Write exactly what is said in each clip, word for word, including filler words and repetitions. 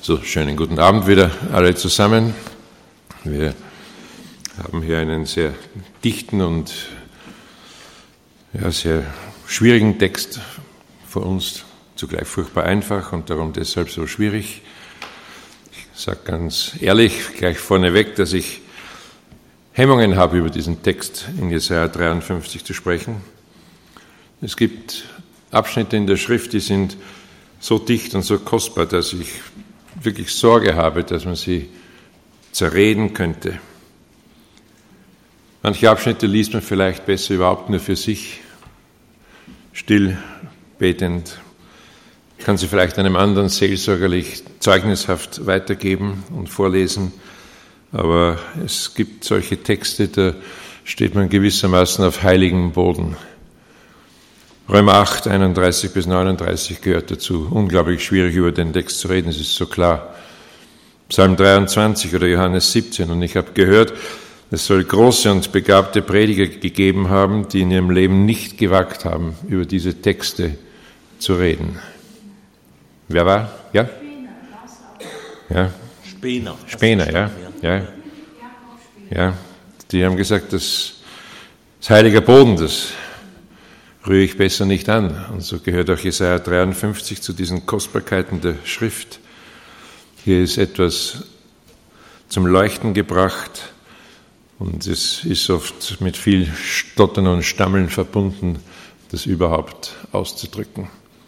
So, schönen guten Abend wieder alle zusammen. Wir haben hier einen sehr dichten und ja, sehr schwierigen Text vor uns, zugleich furchtbar einfach und darum deshalb so schwierig. Ich sage ganz ehrlich gleich vorneweg, dass ich Hemmungen habe, über diesen Text in Jesaja dreiundfünfzig zu sprechen. Es gibt Abschnitte in der Schrift, die sind so dicht und so kostbar, dass ich wirklich Sorge habe, dass man sie zerreden könnte. Manche Abschnitte liest man vielleicht besser überhaupt nur für sich, still, betend, kann sie vielleicht einem anderen seelsorgerlich zeugnishaft weitergeben und vorlesen. Aber es gibt solche Texte, da steht man gewissermaßen auf heiligem Boden. Römer acht, einunddreißig bis neununddreißig gehört dazu. Unglaublich schwierig, über den Text zu reden, es ist so klar. Psalm dreiundzwanzig oder Johannes siebzehn. Und ich habe gehört, es soll große und begabte Prediger gegeben haben, die in ihrem Leben nicht gewagt haben, über diese Texte zu reden. Wer war? Ja? Ja? Spener. Spener, ja. Ja. Ja. Die haben gesagt, das ist heiliger Boden, das rühre ich besser nicht an. Und so gehört auch Jesaja dreiundfünfzig zu diesen Kostbarkeiten der Schrift. Hier ist etwas zum Leuchten gebracht und es ist oft mit viel Stottern und Stammeln verbunden, das überhaupt auszudrücken.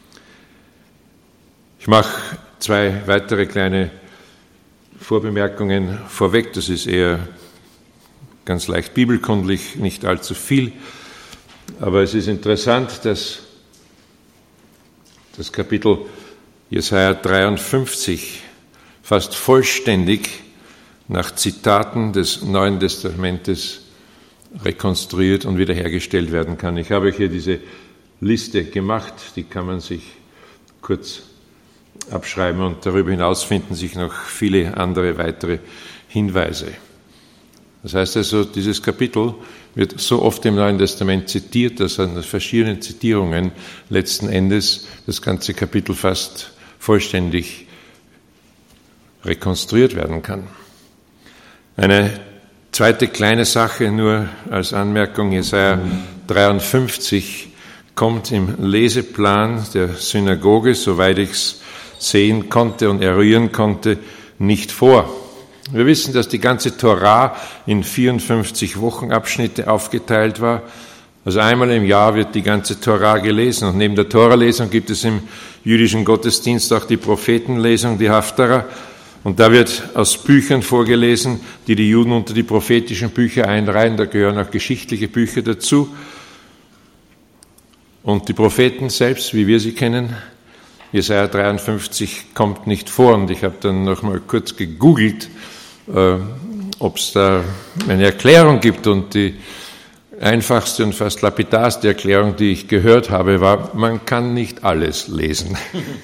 Ich mache zwei weitere kleine Vorbemerkungen vorweg. Das ist eher ganz leicht bibelkundlich, nicht allzu viel. Aber es ist interessant, dass das Kapitel Jesaja dreiundfünfzig fast vollständig nach Zitaten des Neuen Testamentes rekonstruiert und wiederhergestellt werden kann. Ich habe hier diese Liste gemacht, die kann man sich kurz abschreiben und darüber hinaus finden sich noch viele andere weitere Hinweise. Das heißt also, dieses Kapitel wird so oft im Neuen Testament zitiert, dass an verschiedenen Zitierungen letzten Endes das ganze Kapitel fast vollständig rekonstruiert werden kann. Eine zweite kleine Sache nur als Anmerkung: Jesaja dreiundfünfzig kommt im Leseplan der Synagoge, soweit ich es sehen konnte und eruieren konnte, nicht vor. Wir wissen, dass die ganze Torah in vierundfünfzig Wochenabschnitte aufgeteilt war. Also einmal im Jahr wird die ganze Torah gelesen. Und neben der Torah-Lesung gibt es im jüdischen Gottesdienst auch die Prophetenlesung, die Haftarah. Und da wird aus Büchern vorgelesen, die die Juden unter die prophetischen Bücher einreihen. Da gehören auch geschichtliche Bücher dazu. Und die Propheten selbst, wie wir sie kennen, Jesaja dreiundfünfzig kommt nicht vor. Und ich habe dann noch mal kurz gegoogelt, äh, ob es da eine Erklärung gibt. Und die einfachste und fast lapidarste Erklärung, die ich gehört habe, war: Man kann nicht alles lesen.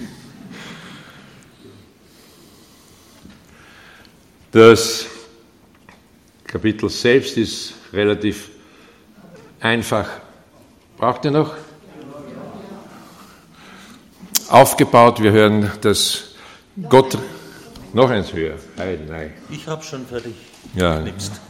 Das Kapitel selbst ist relativ einfach. Braucht ihr noch? Aufgebaut. Wir hören, dass Gott noch eins höher. Nein, nein. Ich habe schon fertig. Ja.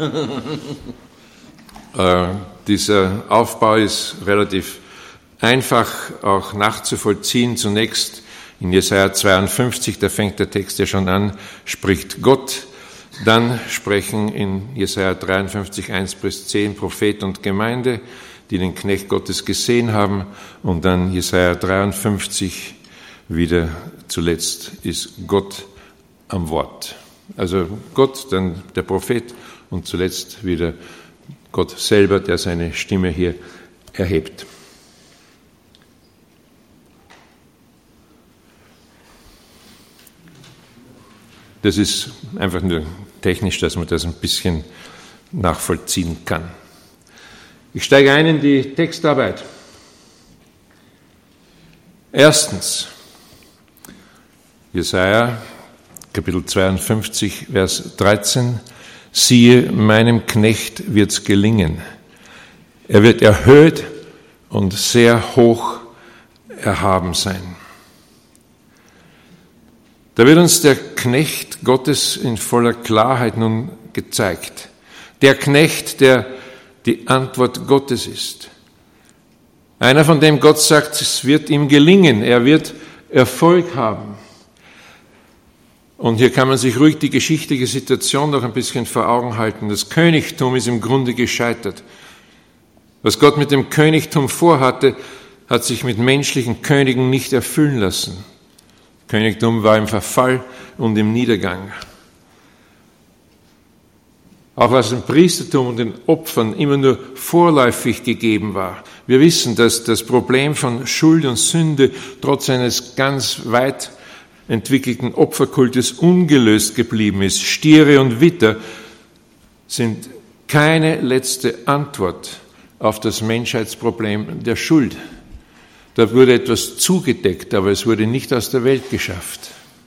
äh, dieser Aufbau ist relativ einfach auch nachzuvollziehen. Zunächst in Jesaja zweiundfünfzig, da fängt der Text ja schon an, spricht Gott. Dann sprechen in Jesaja dreiundfünfzig, eins bis zehn Prophet und Gemeinde, die den Knecht Gottes gesehen haben. Und dann Jesaja dreiundfünfzig, wieder zuletzt ist Gott am Wort. Also Gott, dann der Prophet und zuletzt wieder Gott selber, der seine Stimme hier erhebt. Das ist einfach nur technisch, dass man das ein bisschen nachvollziehen kann. Ich steige ein in die Textarbeit. Erstens, Jesaja, Kapitel zweiundfünfzig, Vers dreizehn. Siehe, meinem Knecht wird's gelingen. Er wird erhöht und sehr hoch erhaben sein. Da wird uns der Knecht Gottes in voller Klarheit nun gezeigt. Der Knecht, der die Antwort Gottes ist. Einer, von dem Gott sagt, es wird ihm gelingen, er wird Erfolg haben. Und hier kann man sich ruhig die geschichtliche Situation noch ein bisschen vor Augen halten. Das Königtum ist im Grunde gescheitert. Was Gott mit dem Königtum vorhatte, hat sich mit menschlichen Königen nicht erfüllen lassen. Das Königtum war im Verfall und im Niedergang. Auch was dem Priestertum und den Opfern immer nur vorläufig gegeben war. Wir wissen, dass das Problem von Schuld und Sünde trotz eines ganz weit entwickelten Opferkultes ungelöst geblieben ist. Stiere und Witter sind keine letzte Antwort auf das Menschheitsproblem der Schuld. Da wurde etwas zugedeckt, aber es wurde nicht aus der Welt geschafft.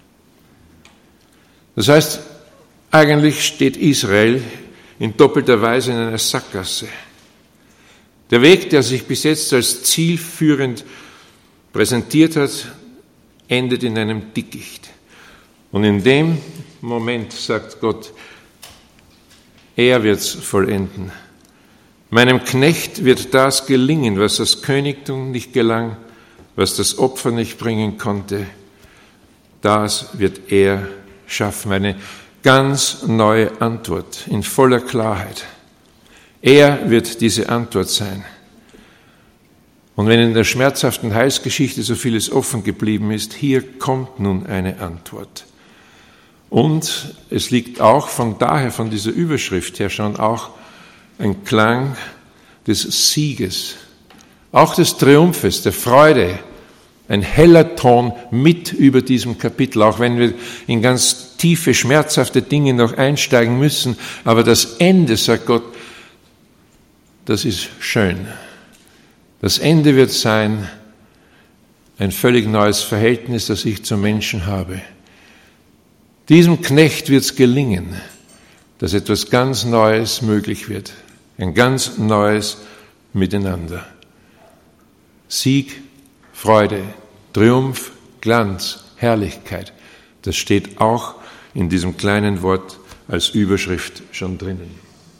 Das heißt, eigentlich steht Israel in doppelter Weise in einer Sackgasse. Der Weg, der sich bis jetzt als zielführend präsentiert hat, endet in einem Dickicht. Und in dem Moment sagt Gott, er wird's vollenden. Meinem Knecht wird das gelingen, was das Königtum nicht gelang, was das Opfer nicht bringen konnte. Das wird er schaffen. Eine ganz neue Antwort in voller Klarheit. Er wird diese Antwort sein. Und wenn in der schmerzhaften Heilsgeschichte so vieles offen geblieben ist, hier kommt nun eine Antwort. Und es liegt auch von daher, von dieser Überschrift her schon auch ein Klang des Sieges, auch des Triumphes, der Freude, ein heller Ton mit über diesem Kapitel, auch wenn wir in ganz tiefe, schmerzhafte Dinge noch einsteigen müssen. Aber das Ende, sagt Gott, das ist schön. Das Ende wird sein, ein völlig neues Verhältnis, das ich zum Menschen habe. Diesem Knecht wird es gelingen, dass etwas ganz Neues möglich wird. Ein ganz neues Miteinander. Sieg, Freude, Triumph, Glanz, Herrlichkeit. Das steht auch in diesem kleinen Wort als Überschrift schon drinnen.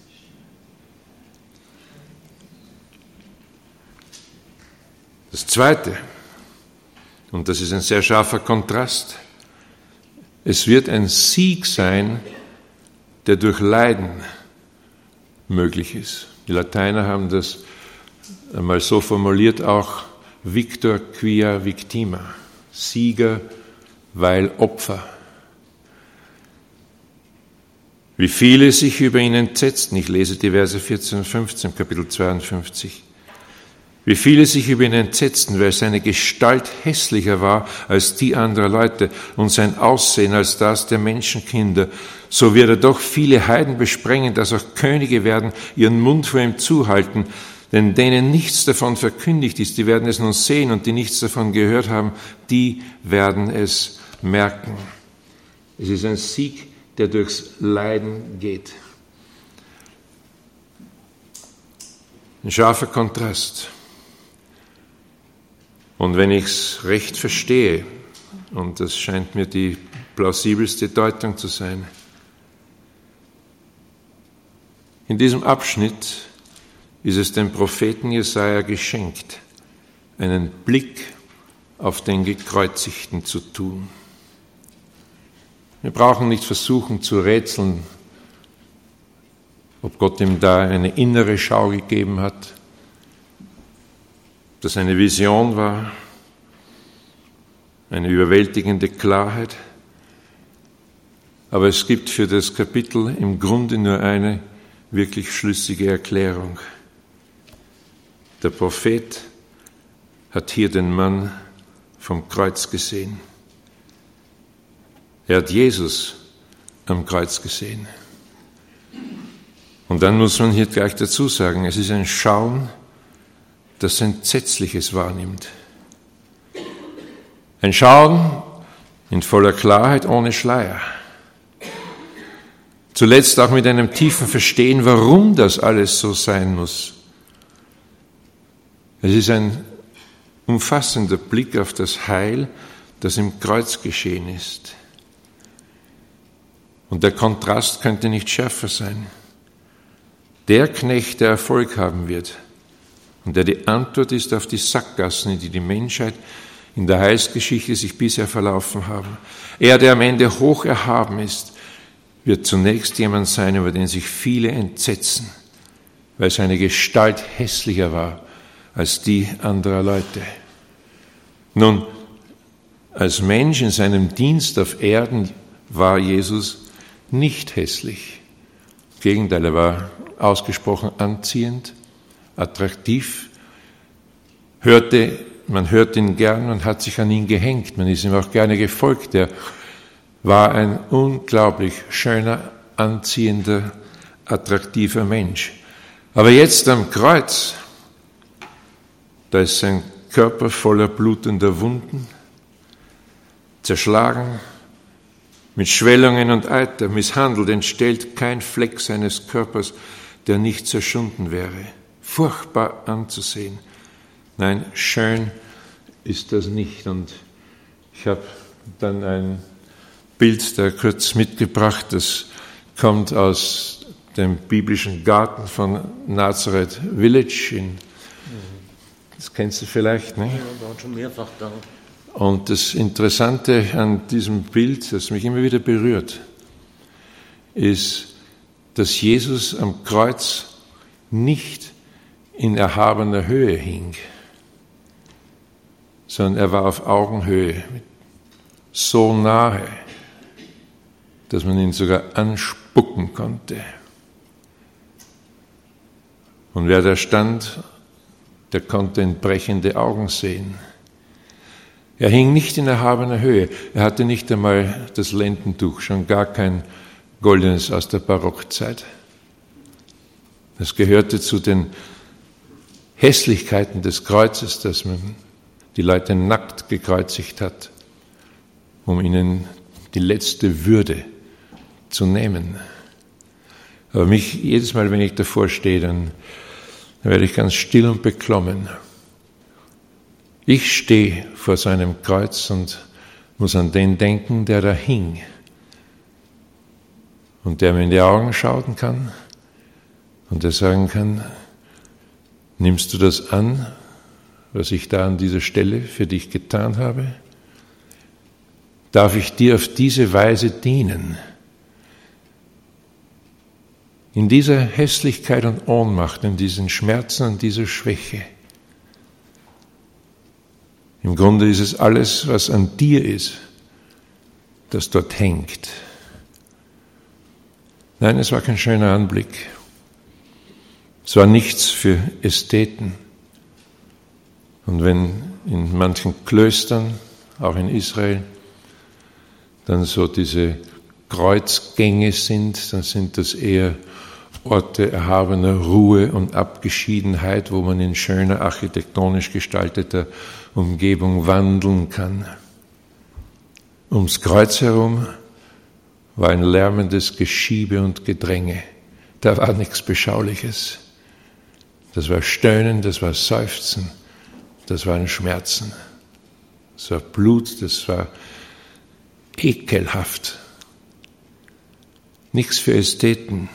Das Zweite, und das ist ein sehr scharfer Kontrast, es wird ein Sieg sein, der durch Leiden möglich ist. Die Lateiner haben das einmal so formuliert, auch Victor quia victima, Sieger, weil Opfer. Wie viele sich über ihn entsetzten, ich lese die Verse vierzehn und fünfzehn, Kapitel zweiundfünfzig. Wie viele sich über ihn entsetzten, weil seine Gestalt hässlicher war als die anderer Leute und sein Aussehen als das der Menschenkinder. So wird er doch viele Heiden besprengen, dass auch Könige werden ihren Mund vor ihm zuhalten. Denn denen nichts davon verkündigt ist, die werden es nun sehen, und die nichts davon gehört haben, die werden es merken. Es ist ein Sieg, der durchs Leiden geht. Ein scharfer Kontrast. Und wenn ich es recht verstehe, und das scheint mir die plausibelste Deutung zu sein, in diesem Abschnitt ist es dem Propheten Jesaja geschenkt, einen Blick auf den Gekreuzigten zu tun. Wir brauchen nicht versuchen zu rätseln, ob Gott ihm da eine innere Schau gegeben hat, ob das eine Vision war, eine überwältigende Klarheit. Aber es gibt für das Kapitel im Grunde nur eine wirklich schlüssige Erklärung. Der Prophet hat hier den Mann vom Kreuz gesehen. Er hat Jesus am Kreuz gesehen. Und dann muss man hier gleich dazu sagen, es ist ein Schauen, das Entsetzliches wahrnimmt. Ein Schauen in voller Klarheit, ohne Schleier. Zuletzt auch mit einem tiefen Verstehen, warum das alles so sein muss. Es ist ein umfassender Blick auf das Heil, das im Kreuz geschehen ist. Und der Kontrast könnte nicht schärfer sein. Der Knecht, der Erfolg haben wird und der die Antwort ist auf die Sackgassen, in die die Menschheit in der Heilsgeschichte sich bisher verlaufen haben. Er, der am Ende hoch erhaben ist, wird zunächst jemand sein, über den sich viele entsetzen, weil seine Gestalt hässlicher war als die anderer Leute. Nun, als Mensch in seinem Dienst auf Erden war Jesus nicht hässlich. Im Gegenteil, er war ausgesprochen anziehend, attraktiv, hörte, man hört ihn gern und hat sich an ihn gehängt, man ist ihm auch gerne gefolgt. Er war ein unglaublich schöner, anziehender, attraktiver Mensch. Aber jetzt am Kreuz, da ist sein Körper voller blutender Wunden, zerschlagen, mit Schwellungen und Eiter, misshandelt, entstellt kein Fleck seines Körpers, der nicht zerschunden wäre. Furchtbar anzusehen. Nein, schön ist das nicht. Und ich habe dann ein Bild da kurz mitgebracht, das kommt aus dem biblischen Garten von Nazareth Village. In, das kennst du vielleicht, ne? Ja, wir waren schon mehrfach da. Und das Interessante an diesem Bild, das mich immer wieder berührt, ist, dass Jesus am Kreuz nicht in erhabener Höhe hing, sondern er war auf Augenhöhe, so nahe, dass man ihn sogar anspucken konnte. Und wer da stand, der konnte in brechende Augen sehen. Er hing nicht in erhabener Höhe. Er hatte nicht einmal das Lendentuch, schon gar kein goldenes aus der Barockzeit. Das gehörte zu den Hässlichkeiten des Kreuzes, dass man die Leute nackt gekreuzigt hat, um ihnen die letzte Würde zu nehmen. Aber mich, jedes Mal, wenn ich davor stehe, dann, dann werde ich ganz still und beklommen. Ich stehe vor seinem Kreuz und muss an den denken, der da hing und der mir in die Augen schauen kann und der sagen kann, nimmst du das an, was ich da an dieser Stelle für dich getan habe? Darf ich dir auf diese Weise dienen? In dieser Hässlichkeit und Ohnmacht, in diesen Schmerzen und dieser Schwäche. Im Grunde ist es alles, was an dir ist, das dort hängt. Nein, es war kein schöner Anblick. Es war nichts für Ästheten. Und wenn in manchen Klöstern, auch in Israel, dann so diese Kreuzgänge sind, dann sind das eher Orte erhabener Ruhe und Abgeschiedenheit, wo man in schöner, architektonisch gestalteter Umgebung wandeln kann. Ums Kreuz herum war ein lärmendes Geschiebe und Gedränge. Da war nichts Beschauliches. Das war Stöhnen, das war Seufzen, das waren Schmerzen. Das war Blut, das war ekelhaft. Nichts für Ästheten.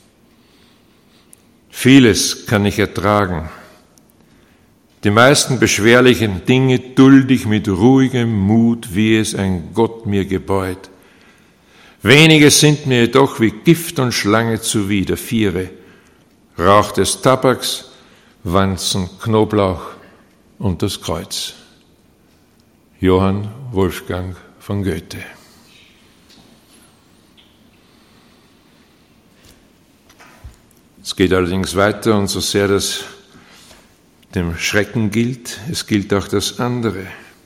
Vieles kann ich ertragen. Die meisten beschwerlichen Dinge dulde ich mit ruhigem Mut, wie es ein Gott mir gebeut. Wenige sind mir jedoch wie Gift und Schlange zuwider. Viere: Rauch des Tabaks, Wanzen, Knoblauch und das Kreuz. Johann Wolfgang von Goethe. Es geht allerdings weiter, und so sehr das dem Schrecken gilt, es gilt auch das andere.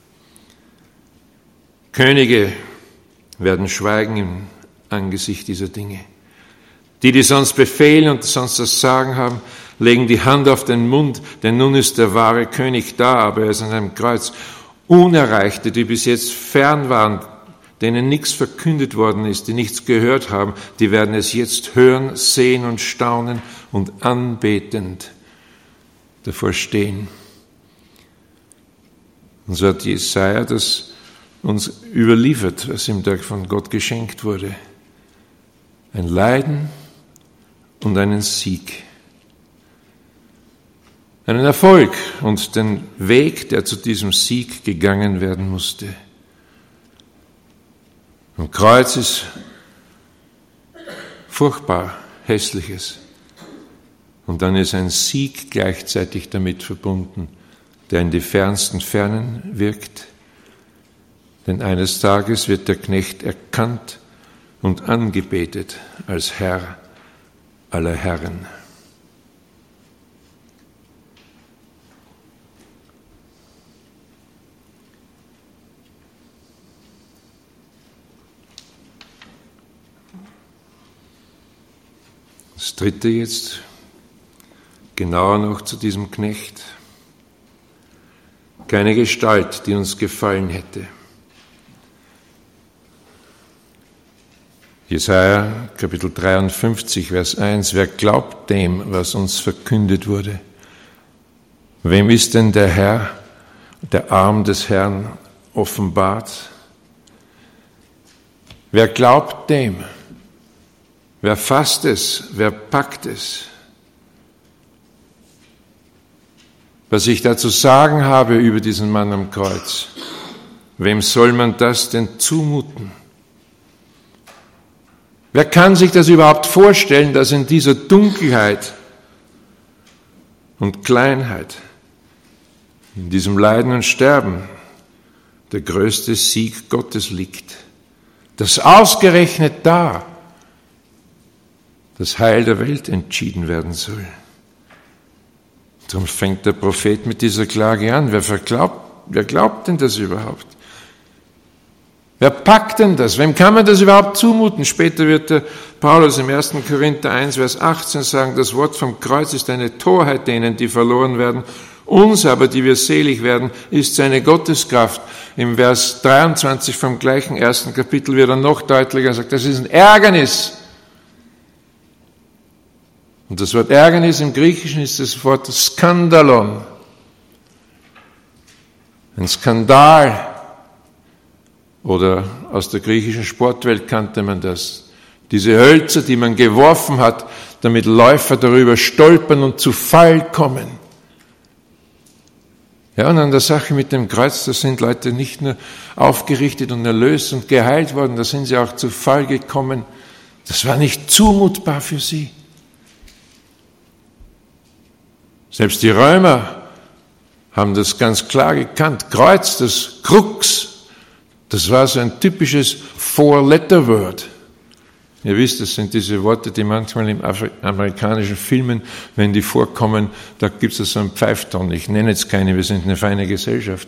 Könige werden schweigen im Angesicht dieser Dinge. Die, die sonst befehlen und sonst das Sagen haben, legen die Hand auf den Mund, denn nun ist der wahre König da, aber er ist an einem Kreuz. Unerreichte, die bis jetzt fern waren, denen nichts verkündet worden ist, die nichts gehört haben, die werden es jetzt hören, sehen und staunen und anbetend davor stehen. Und so hat Jesaja das uns überliefert, was ihm da von Gott geschenkt wurde. ein Leiden und einen Sieg. Einen Erfolg und den Weg, der zu diesem Sieg gegangen werden musste. Am Kreuz ist furchtbar Hässliches. Und dann ist ein Sieg gleichzeitig damit verbunden, der in die fernsten Fernen wirkt. Denn eines Tages wird der Knecht erkannt und angebetet als Herr aller Herren. Das dritte jetzt, genauer noch zu diesem Knecht. Keine Gestalt, die uns gefallen hätte. Jesaja, Kapitel dreiundfünfzig, Vers eins. Wer glaubt dem, was uns verkündet wurde? Wem ist denn der Herr, der Arm des Herrn offenbart? Wer glaubt dem? Wer fasst es? Wer packt es? Was ich da zu sagen habe über diesen Mann am Kreuz, wem soll man das denn zumuten? Wer kann sich das überhaupt vorstellen, dass in dieser Dunkelheit und Kleinheit, in diesem Leiden und Sterben, der größte Sieg Gottes liegt? Dass ausgerechnet da das Heil der Welt entschieden werden soll. Darum fängt der Prophet mit dieser Klage an. Wer, verglaubt, wer glaubt denn das überhaupt? Wer packt denn das? Wem kann man das überhaupt zumuten? Später wird der Paulus im ersten Korinther eins, Vers achtzehn sagen, das Wort vom Kreuz ist eine Torheit denen, die verloren werden. Uns aber, die wir selig werden, ist seine Gotteskraft. Im Vers dreiundzwanzig vom gleichen ersten Kapitel wird er noch deutlicher und sagt, das ist ein Ärgernis. Und das Wort Ärgernis im Griechischen ist das Wort Skandalon. Ein Skandal. Oder aus der griechischen Sportwelt kannte man das. Diese Hölzer, die man geworfen hat, damit Läufer darüber stolpern und zu Fall kommen. Ja, und an der Sache mit dem Kreuz, da sind Leute nicht nur aufgerichtet und erlöst und geheilt worden, da sind sie auch zu Fall gekommen. Das war nicht zumutbar für sie. Selbst die Römer haben das ganz klar gekannt. Kreuz, das Krux, das war so ein typisches Four-Letter-Word. Ihr wisst, das sind diese Worte, die manchmal in amerikanischen Filmen, wenn die vorkommen, da gibt es so einen Pfeifton. Ich nenne jetzt keine, wir sind eine feine Gesellschaft.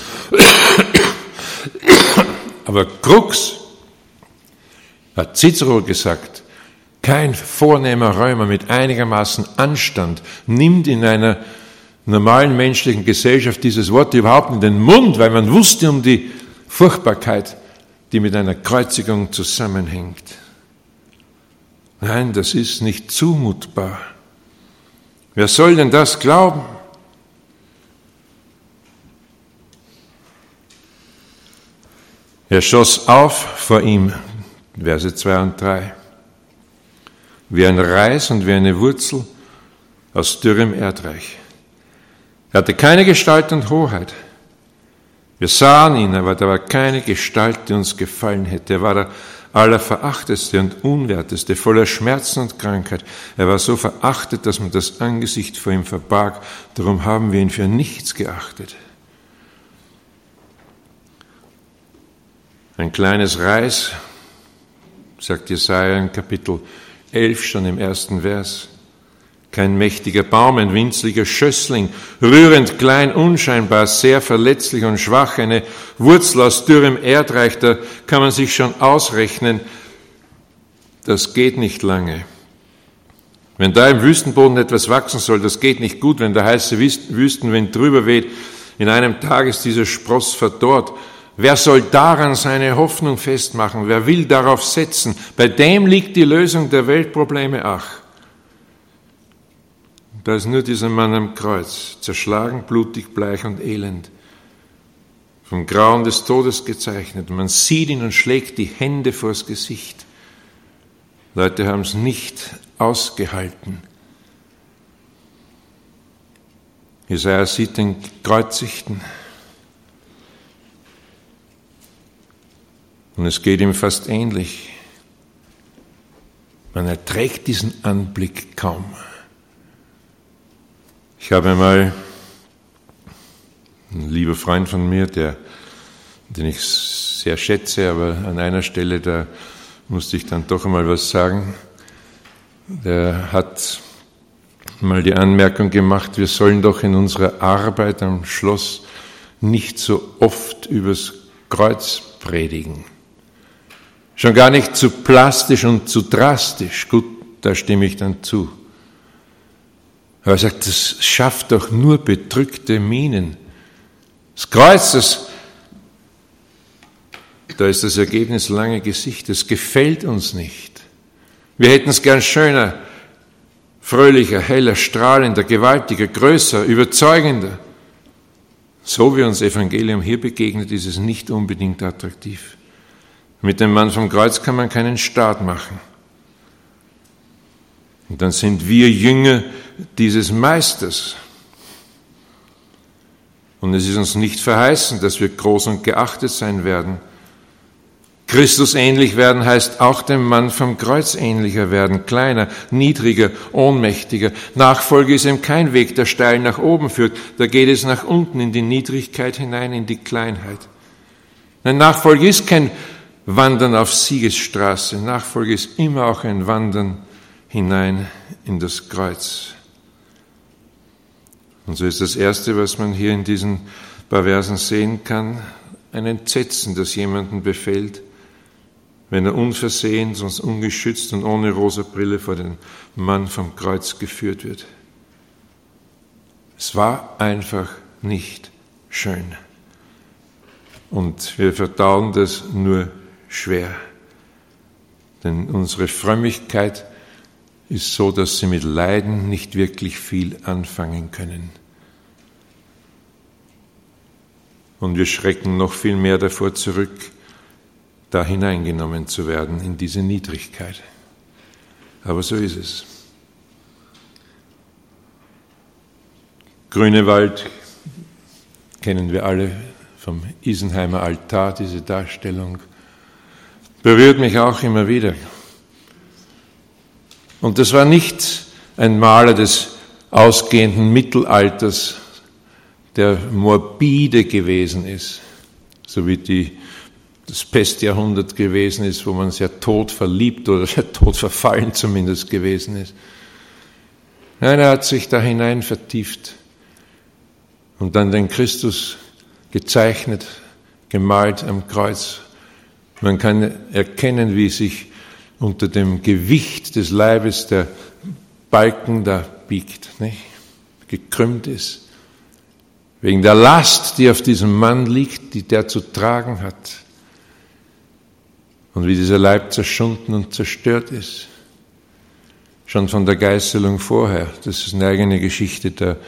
Aber Krux, hat Cicero gesagt, kein vornehmer Römer mit einigermaßen Anstand nimmt in einer normalen menschlichen Gesellschaft dieses Wort überhaupt in den Mund, weil man wusste um die Furchtbarkeit, die mit einer Kreuzigung zusammenhängt. Nein, das ist nicht zumutbar. Wer soll denn das glauben? Er schoss auf vor ihm, Verse zwei und drei, wie ein Reis und wie eine Wurzel aus dürrem Erdreich. Er hatte keine Gestalt und Hoheit. Wir sahen ihn, aber da war keine Gestalt, die uns gefallen hätte. Er war der Allerverachteste und Unwerteste, voller Schmerzen und Krankheit. Er war so verachtet, dass man das Angesicht vor ihm verbarg. Darum haben wir ihn für nichts geachtet. Ein kleines Reis, sagt Jesaja in Kapitel elf schon im ersten Vers. Kein mächtiger Baum, ein winzliger Schössling, rührend klein, unscheinbar, sehr verletzlich und schwach, eine Wurzel aus dürrem Erdreich, da kann man sich schon ausrechnen, das geht nicht lange. Wenn da im Wüstenboden etwas wachsen soll, das geht nicht gut, wenn der heiße Wüstenwind drüber weht, in einem Tag ist dieser Spross verdorrt. Wer soll daran seine Hoffnung festmachen? Wer will darauf setzen? Bei dem liegt die Lösung der Weltprobleme, ach. Da ist nur dieser Mann am Kreuz, zerschlagen, blutig, bleich und elend, vom Grauen des Todes gezeichnet. Man sieht ihn und schlägt die Hände vors Gesicht. Leute haben es nicht ausgehalten. Jesaja sieht den Gekreuzigten. Und es geht ihm fast ähnlich. Man erträgt diesen Anblick kaum. Ich habe mal einen lieber Freund von mir, der, den ich sehr schätze, aber an einer Stelle, da musste ich dann doch einmal was sagen. Der hat mal die Anmerkung gemacht, wir sollen doch in unserer Arbeit am Schloss nicht so oft übers Kreuz predigen. Schon gar nicht zu plastisch und zu drastisch. Gut, da stimme ich dann zu. Aber er sagt, das schafft doch nur bedrückte Mienen. Das Kreuz, das, da ist das Ergebnis lange Gesicht. Das gefällt uns nicht. Wir hätten es gern schöner, fröhlicher, heller, strahlender, gewaltiger, größer, überzeugender. So wie uns Evangelium hier begegnet, ist es nicht unbedingt attraktiv. Mit dem Mann vom Kreuz kann man keinen Start machen. Und dann sind wir Jünger dieses Meisters. Und es ist uns nicht verheißen, dass wir groß und geachtet sein werden. Christus ähnlich werden heißt auch dem Mann vom Kreuz ähnlicher werden, kleiner, niedriger, ohnmächtiger. Nachfolge ist eben kein Weg, der steil nach oben führt. Da geht es nach unten in die Niedrigkeit hinein, in die Kleinheit. Nein, Nachfolge ist kein Wandern auf Siegesstraße. Nachfolge ist immer auch ein Wandern hinein in das Kreuz. Und so ist das Erste, was man hier in diesen paar Versen sehen kann, ein Entsetzen, das jemanden befällt, wenn er unversehens, sonst ungeschützt und ohne rosa Brille vor den Mann vom Kreuz geführt wird. Es war einfach nicht schön. Und wir verdauen das nur schwer. Denn unsere Frömmigkeit ist so, dass sie mit Leiden nicht wirklich viel anfangen können. Und wir schrecken noch viel mehr davor zurück, da hineingenommen zu werden in diese Niedrigkeit. Aber so ist es. Grünewald kennen wir alle vom Isenheimer Altar, diese Darstellung. Berührt mich auch immer wieder. Und das war nicht ein Maler des ausgehenden Mittelalters, der morbide gewesen ist, so wie die, das Pestjahrhundert gewesen ist, wo man sehr tot verliebt oder sehr tot verfallen zumindest gewesen ist. Nein, er hat sich da hinein vertieft und dann den Christus gezeichnet, gemalt am Kreuz. Man kann erkennen, wie sich unter dem Gewicht des Leibes der Balken da biegt, nicht? Gekrümmt ist. Wegen der Last, die auf diesem Mann liegt, die der zu tragen hat. Und wie dieser Leib zerschunden und zerstört ist. Schon von der Geißelung vorher. Das ist eine eigene Geschichte. Der,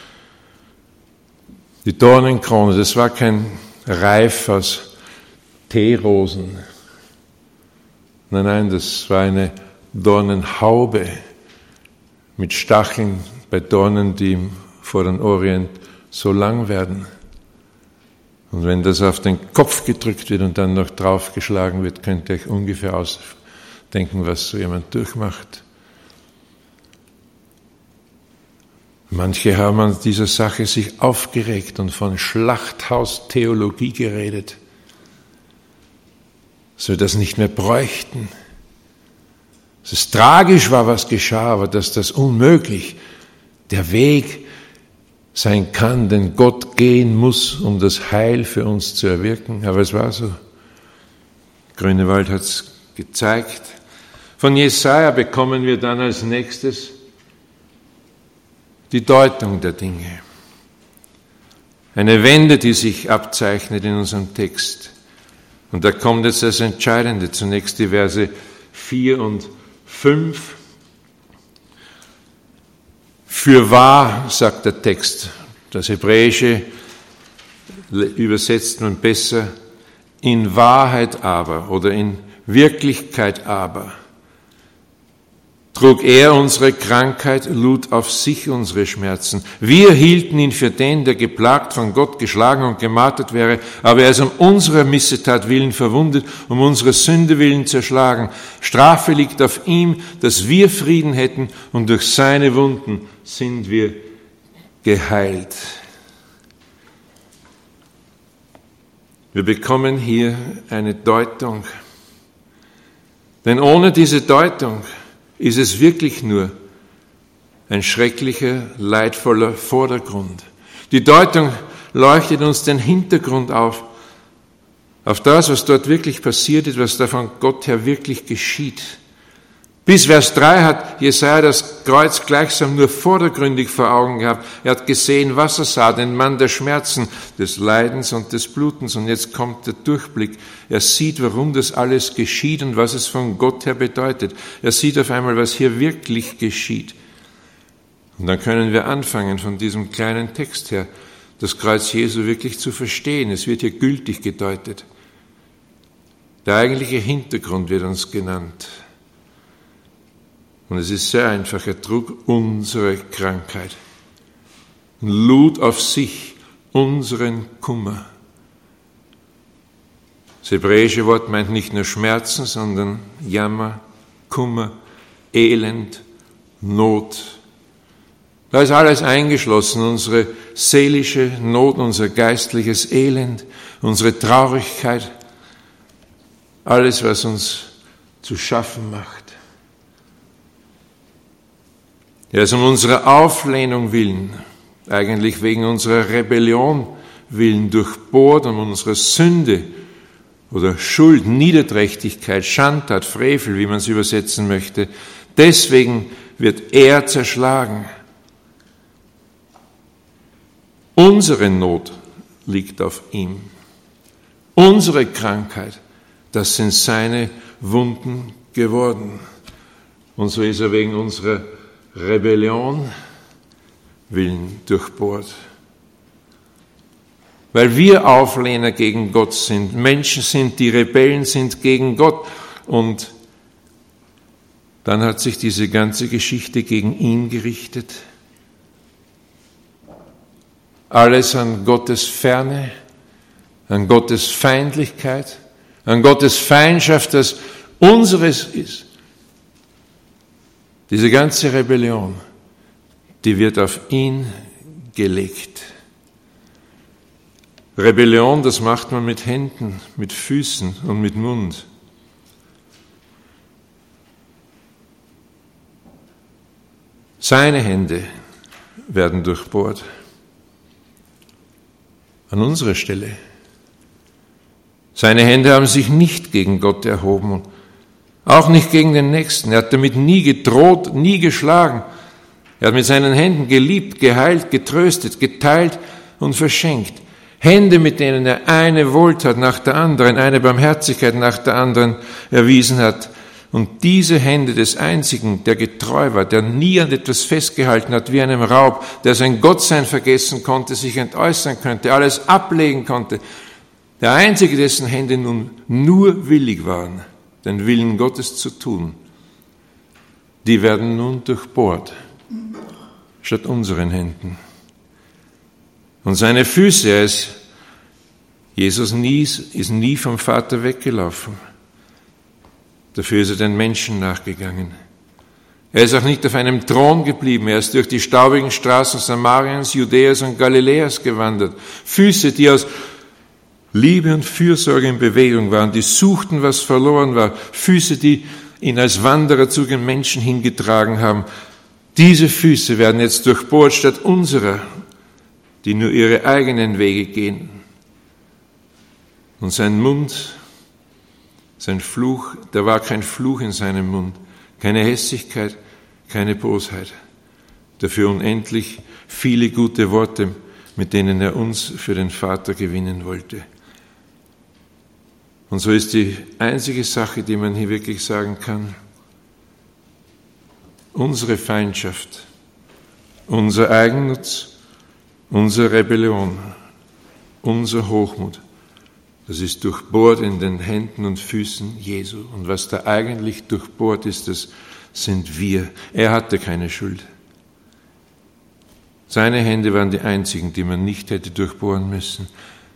die Dornenkrone, das war kein Reif aus Teerosen. Nein, nein, das war eine Dornenhaube mit Stacheln bei Dornen, die im Vorderen Orient so lang werden. Und wenn das auf den Kopf gedrückt wird und dann noch draufgeschlagen wird, könnt ihr euch ungefähr ausdenken, was so jemand durchmacht. Manche haben an dieser Sache sich aufgeregt und von Schlachthaustheologie geredet, dass wir das nicht mehr bräuchten. Dass es tragisch war, was geschah, aber dass das unmöglich der Weg sein kann, den Gott gehen muss, um das Heil für uns zu erwirken. Aber es war so. Grünewald hat es gezeigt. Von Jesaja bekommen wir dann als nächstes die Deutung der Dinge. Eine Wende, die sich abzeichnet in unserem Text. Und da kommt jetzt das Entscheidende. Zunächst die Verse vier und fünf. Für wahr, sagt der Text. Das Hebräische übersetzt man besser. In Wahrheit aber oder in Wirklichkeit aber. trug er unsere Krankheit, lud auf sich unsere Schmerzen. Wir hielten ihn für den, der geplagt von Gott, geschlagen und gemartert wäre, aber er ist um unserer Missetat willen verwundet, um unserer Sünde willen zerschlagen. Strafe liegt auf ihm, dass wir Frieden hätten, und durch seine Wunden sind wir geheilt. Wir bekommen hier eine Deutung. Denn ohne diese Deutung ist es wirklich nur ein schrecklicher, leidvoller Vordergrund. Die Deutung leuchtet uns den Hintergrund auf, auf das, was dort wirklich passiert ist, was da von Gott her wirklich geschieht. Bis Vers drei hat Jesaja das Kreuz gleichsam nur vordergründig vor Augen gehabt. Er hat gesehen, was er sah, den Mann der Schmerzen, des Leidens und des Blutens. Und jetzt kommt der Durchblick. Er sieht, warum das alles geschieht und was es von Gott her bedeutet. Er sieht auf einmal, was hier wirklich geschieht. Und dann können wir anfangen, von diesem kleinen Text her, das Kreuz Jesu wirklich zu verstehen. Es wird hier gültig gedeutet. Der eigentliche Hintergrund wird uns genannt. Und es ist sehr einfach, er trug unsere Krankheit und lud auf sich unseren Kummer. Das hebräische Wort meint nicht nur Schmerzen, sondern Jammer, Kummer, Elend, Not. Da ist alles eingeschlossen, unsere seelische Not, unser geistliches Elend, unsere Traurigkeit, alles, was uns zu schaffen macht. Er ist um unserer Auflehnung willen, eigentlich wegen unserer Rebellion willen durchbohrt, um unserer Sünde oder Schuld, Niederträchtigkeit, Schandtat, Frevel, wie man es übersetzen möchte. Deswegen wird er zerschlagen. Unsere Not liegt auf ihm. Unsere Krankheit, das sind seine Wunden geworden. Und so ist er wegen unserer Rebellion willen durchbohrt. Weil wir Auflehner gegen Gott sind, Menschen sind, die Rebellen sind gegen Gott. Und dann hat sich diese ganze Geschichte gegen ihn gerichtet. Alles an Gottes Ferne, an Gottes Feindlichkeit, an Gottes Feindschaft, das unseres ist. Diese ganze Rebellion, die wird auf ihn gelegt. Rebellion, das macht man mit Händen, mit Füßen und mit Mund. Seine Hände werden durchbohrt. An unserer Stelle. Seine Hände haben sich nicht gegen Gott erhoben, auch nicht gegen den Nächsten. Er hat damit nie gedroht, nie geschlagen. Er hat mit seinen Händen geliebt, geheilt, getröstet, geteilt und verschenkt. Hände, mit denen er eine Wohltat nach der anderen, eine Barmherzigkeit nach der anderen erwiesen hat. Und diese Hände des Einzigen, der getreu war, der nie an etwas festgehalten hat wie einem Raub, der sein Gottsein vergessen konnte, sich entäußern könnte, alles ablegen konnte, der Einzige, dessen Hände nun nur willig waren, den Willen Gottes zu tun, die werden nun durchbohrt, statt unseren Händen. Und seine Füße, er ist, Jesus nie, ist nie vom Vater weggelaufen. Dafür ist er den Menschen nachgegangen. Er ist auch nicht auf einem Thron geblieben, er ist durch die staubigen Straßen Samariens, Judäas und Galiläas gewandert. Füße, die aus Liebe und Fürsorge in Bewegung waren, die suchten, was verloren war. Füße, die ihn als Wanderer zu den Menschen hingetragen haben. Diese Füße werden jetzt durchbohrt statt unserer, die nur ihre eigenen Wege gehen. Und sein Mund, sein Fluch, da war kein Fluch in seinem Mund, keine Hässigkeit, keine Bosheit. Dafür unendlich viele gute Worte, mit denen er uns für den Vater gewinnen wollte. Und so ist die einzige Sache, die man hier wirklich sagen kann, unsere Feindschaft, unser Eigennutz, unsere Rebellion, unser Hochmut, Das ist durchbohrt in den Händen und Füßen Jesu. Und was da eigentlich durchbohrt ist, das sind wir. Er hatte keine Schuld. Seine Hände waren die einzigen, die man nicht hätte durchbohren müssen.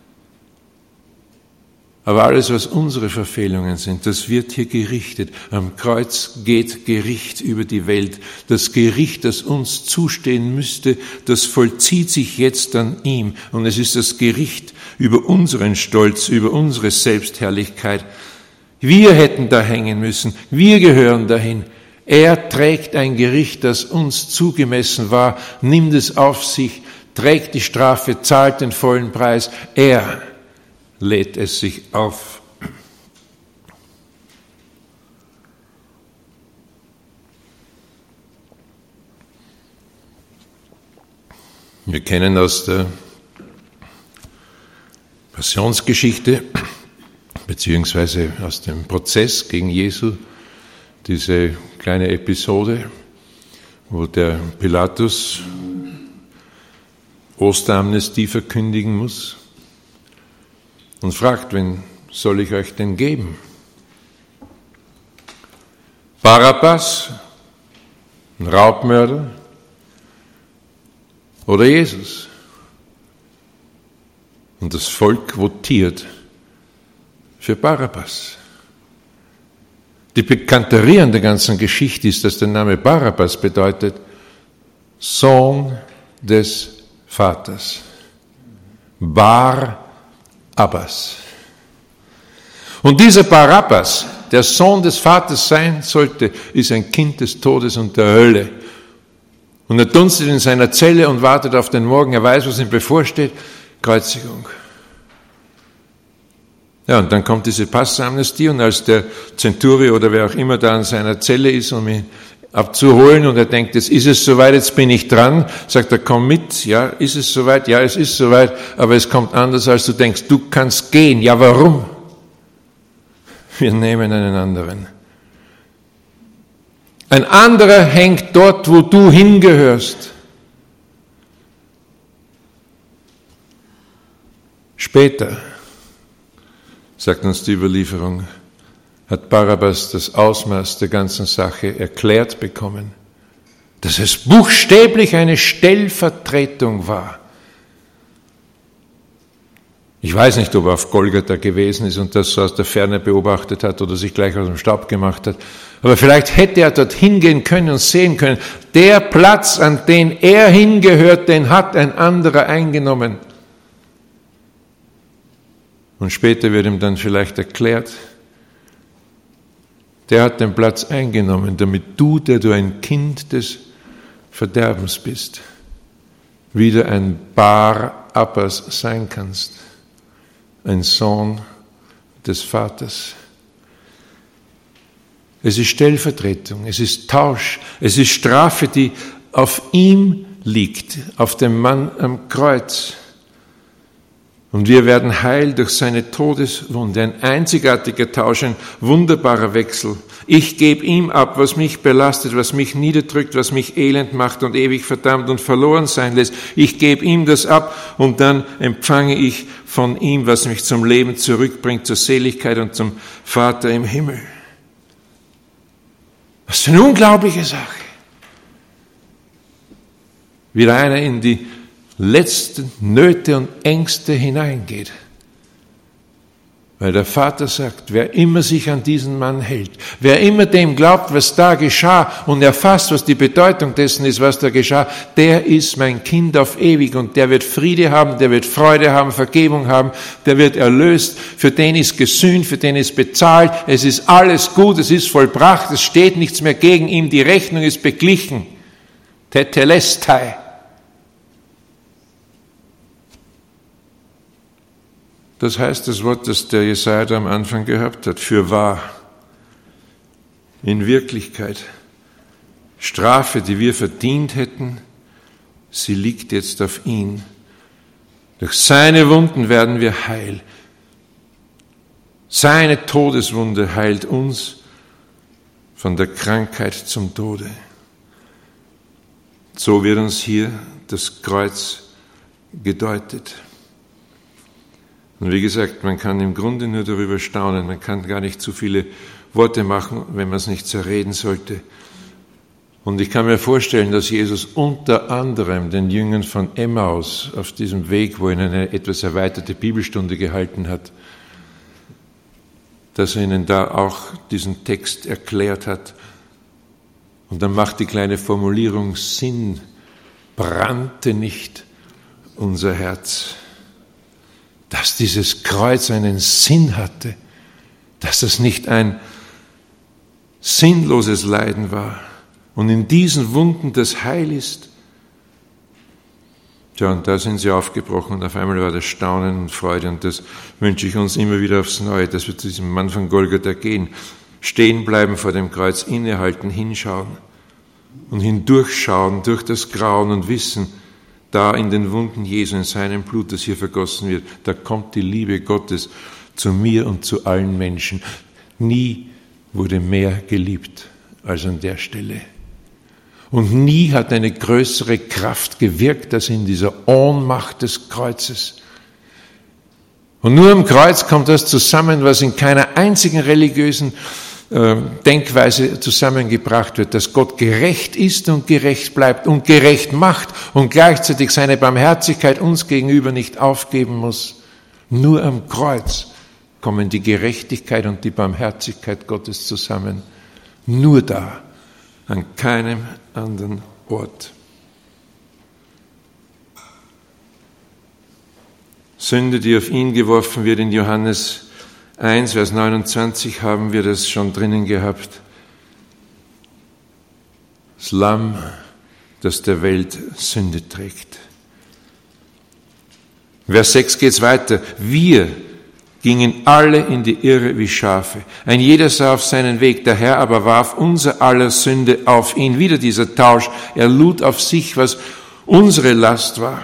Aber alles, was unsere Verfehlungen sind, das wird hier gerichtet. Am Kreuz geht Gericht über die Welt. Das Gericht, das uns zustehen müsste, das vollzieht sich jetzt an ihm. Und es ist das Gericht über unseren Stolz, über unsere Selbstherrlichkeit. Wir hätten da hängen müssen. Wir gehören dahin. Er trägt ein Gericht, das uns zugemessen war, nimmt es auf sich, trägt die Strafe, zahlt den vollen Preis. Er lädt es sich auf. Wir kennen aus der Passionsgeschichte beziehungsweise aus dem Prozess gegen Jesu diese kleine Episode, wo der Pilatus Osteramnestie verkündigen muss und fragt, wen soll ich euch denn geben? Barabbas, ein Raubmörder, oder Jesus? Und das Volk votiert für Barabbas. Die Pikanterie an der ganzen Geschichte ist, dass der Name Barabbas bedeutet Sohn des Vaters. Bar Abbas. Und dieser Barabbas, der Sohn des Vaters sein sollte, ist ein Kind des Todes und der Hölle. Und er dunstet in seiner Zelle und wartet auf den Morgen. Er weiß, was ihm bevorsteht. Kreuzigung. Ja, und dann kommt diese Passamnestie und als der Zenturion oder wer auch immer da in seiner Zelle ist, um ihn abzuholen und er denkt, jetzt ist es soweit, jetzt bin ich dran, sagt er, komm mit, ja, ist es soweit? Ja, es ist soweit, aber es kommt anders, als du denkst, du kannst gehen. Ja, warum? Wir nehmen einen anderen. Ein anderer hängt dort, wo du hingehörst. Später, sagt uns die Überlieferung, hat Barabbas das Ausmaß der ganzen Sache erklärt bekommen, dass es buchstäblich eine Stellvertretung war. Ich weiß nicht, ob er auf Golgatha gewesen ist und das so aus der Ferne beobachtet hat oder sich gleich aus dem Staub gemacht hat, aber vielleicht hätte er dort hingehen können und sehen können, der Platz, an den er hingehört, den hat ein anderer eingenommen. Und später wird ihm dann vielleicht erklärt, der hat den Platz eingenommen, damit du, der du ein Kind des Verderbens bist, wieder ein Bar Abbas sein kannst, ein Sohn des Vaters. Es ist Stellvertretung, es ist Tausch, es ist Strafe, die auf ihm liegt, auf dem Mann am Kreuz. Und wir werden heil durch seine Todeswunde. Ein einzigartiger Tausch, ein wunderbarer Wechsel. Ich gebe ihm ab, was mich belastet, was mich niederdrückt, was mich elend macht und ewig verdammt und verloren sein lässt. Ich gebe ihm das ab und dann empfange ich von ihm, was mich zum Leben zurückbringt, zur Seligkeit und zum Vater im Himmel. Was für eine unglaubliche Sache. Wie einer in die letzten Nöte und Ängste hineingeht. Weil der Vater sagt, wer immer sich an diesen Mann hält, wer immer dem glaubt, was da geschah und erfasst, was die Bedeutung dessen ist, was da geschah, der ist mein Kind auf ewig und der wird Friede haben, der wird Freude haben, Vergebung haben, der wird erlöst, für den ist gesühnt, für den ist bezahlt, es ist alles gut, es ist vollbracht, es steht nichts mehr gegen ihn, die Rechnung ist beglichen. Tetelestai. Das heißt das Wort, das der Jesaja da am Anfang gehabt hat, für wahr. In Wirklichkeit, Strafe, die wir verdient hätten, sie liegt jetzt auf ihn. Durch seine Wunden werden wir heil. Seine Todeswunde heilt uns von der Krankheit zum Tode. So wird uns hier das Kreuz gedeutet. Und wie gesagt, man kann im Grunde nur darüber staunen, man kann gar nicht zu viele Worte machen, wenn man es nicht zerreden sollte. Und ich kann mir vorstellen, dass Jesus unter anderem den Jüngern von Emmaus auf diesem Weg, wo er eine etwas erweiterte Bibelstunde gehalten hat, dass er ihnen da auch diesen Text erklärt hat. Und dann macht die kleine Formulierung Sinn, brannte nicht unser Herz, dass dieses Kreuz einen Sinn hatte, dass das nicht ein sinnloses Leiden war und in diesen Wunden das Heil ist. Tja, und da sind sie aufgebrochen und auf einmal war das Staunen und Freude und das wünsche ich uns immer wieder aufs Neue, dass wir zu diesem Mann von Golgatha gehen, stehen bleiben vor dem Kreuz, innehalten, hinschauen und hindurchschauen durch das Grauen und wissen, da in den Wunden Jesu, in seinem Blut, das hier vergossen wird, da kommt die Liebe Gottes zu mir und zu allen Menschen. Nie wurde mehr geliebt als an der Stelle. Und nie hat eine größere Kraft gewirkt als in dieser Ohnmacht des Kreuzes. Und nur am Kreuz kommt das zusammen, was in keiner einzigen religiösen äh, Denkweise zusammengebracht wird, dass Gott gerecht ist und gerecht bleibt und gerecht macht und gleichzeitig seine Barmherzigkeit uns gegenüber nicht aufgeben muss. Nur am Kreuz kommen die Gerechtigkeit und die Barmherzigkeit Gottes zusammen. Nur da, an keinem anderen Ort. Sünde, die auf ihn geworfen wird, in Johannes eins, Vers neunundzwanzig haben wir das schon drinnen gehabt. Das Lamm, das der Welt Sünde trägt. Vers sechs geht's weiter. Wir gingen alle in die Irre wie Schafe. Ein jeder sah auf seinen Weg, der Herr aber warf unser aller Sünde auf ihn. Wieder dieser Tausch. Er lud auf sich, was unsere Last war.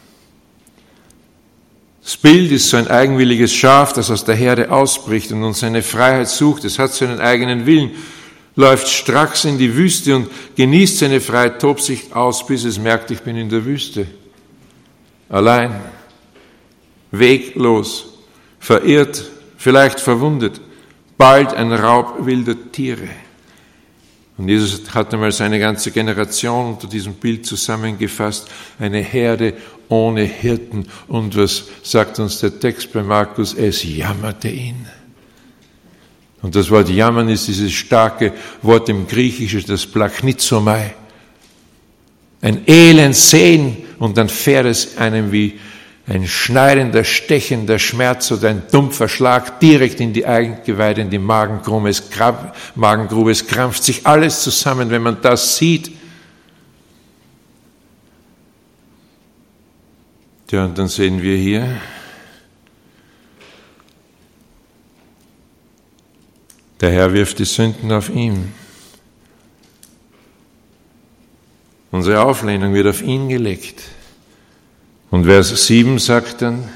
Das Bild ist so ein eigenwilliges Schaf, das aus der Herde ausbricht und uns seine Freiheit sucht. Es hat seinen eigenen Willen, läuft stracks in die Wüste und genießt seine Freiheit, tobt sich aus, bis es merkt, ich bin in der Wüste. Allein, weglos, verirrt, vielleicht verwundet, bald ein Raub wilder Tiere. Und Jesus hat einmal seine ganze Generation unter diesem Bild zusammengefasst, eine Herde ohne Hirten. Und was sagt uns der Text bei Markus? Es jammerte ihn. Und das Wort jammern ist dieses starke Wort im Griechischen, das Plachnizomai. Ein Elend sehen und dann fährt es einem wie ein schneidender, stechender Schmerz oder ein dumpfer Schlag direkt in die Eingeweide, in die Magengrube. Es, Magengrube. Es krampft sich alles zusammen, wenn man das sieht. Ja, und dann sehen wir hier, der Herr wirft die Sünden auf ihn. Unsere Auflehnung wird auf ihn gelegt. Und Vers sieben sagt dann,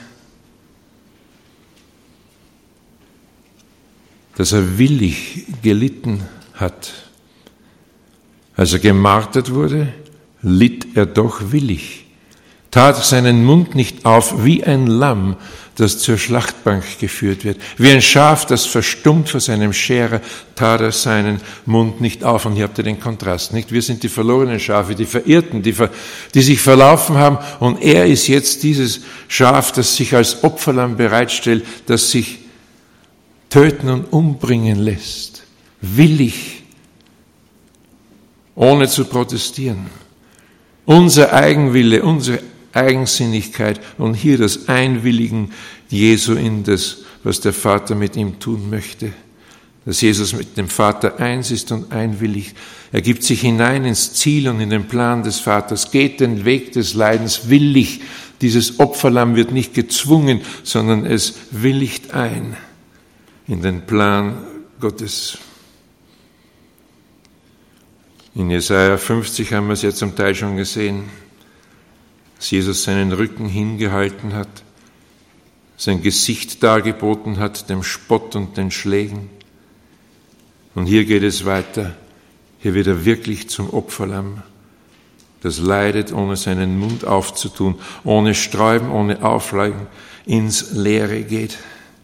dass er willig gelitten hat. Als er gemartert wurde, litt er doch willig, tat seinen Mund nicht auf wie ein Lamm, das zur Schlachtbank geführt wird. Wie ein Schaf, das verstummt vor seinem Scherer, tat er seinen Mund nicht auf. Und hier habt ihr den Kontrast, nicht? Wir sind die verlorenen Schafe, die Verirrten, die, die sich verlaufen haben. Und er ist jetzt dieses Schaf, das sich als Opferlamm bereitstellt, das sich töten und umbringen lässt. Willig, ohne zu protestieren. Unser Eigenwille, unsere Eigensinnigkeit und hier das Einwilligen Jesu in das, was der Vater mit ihm tun möchte. Dass Jesus mit dem Vater eins ist und einwilligt. Er gibt sich hinein ins Ziel und in den Plan des Vaters, geht den Weg des Leidens willig. Dieses Opferlamm wird nicht gezwungen, sondern es willigt ein in den Plan Gottes. In Jesaja fünfzig haben wir es ja zum Teil schon gesehen, dass Jesus seinen Rücken hingehalten hat, sein Gesicht dargeboten hat, dem Spott und den Schlägen. Und hier geht es weiter. Hier wird er wirklich zum Opferlamm. das leidet, ohne seinen Mund aufzutun, ohne Sträuben, ohne Auflegen, ins Leere geht.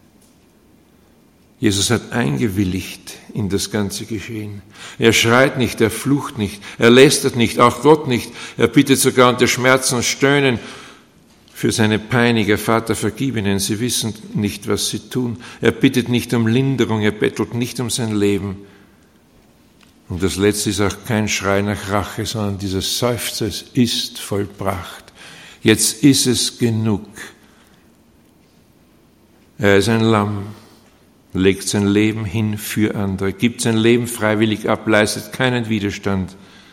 Jesus hat eingewilligt in das ganze Geschehen. Er schreit nicht, er flucht nicht, er lästert nicht, auch Gott nicht. Er bittet sogar unter Schmerzen und Stöhnen für seine Peiniger: Vater, vergib ihnen, sie wissen nicht, was sie tun. Er bittet nicht um Linderung, er bettelt nicht um sein Leben. Und das Letzte ist auch kein Schrei nach Rache, sondern dieses Seufzer: Es ist vollbracht. Jetzt ist es genug. Er ist ein Lamm, legt sein Leben hin für andere, gibt sein Leben freiwillig ab, leistet keinen Widerstand.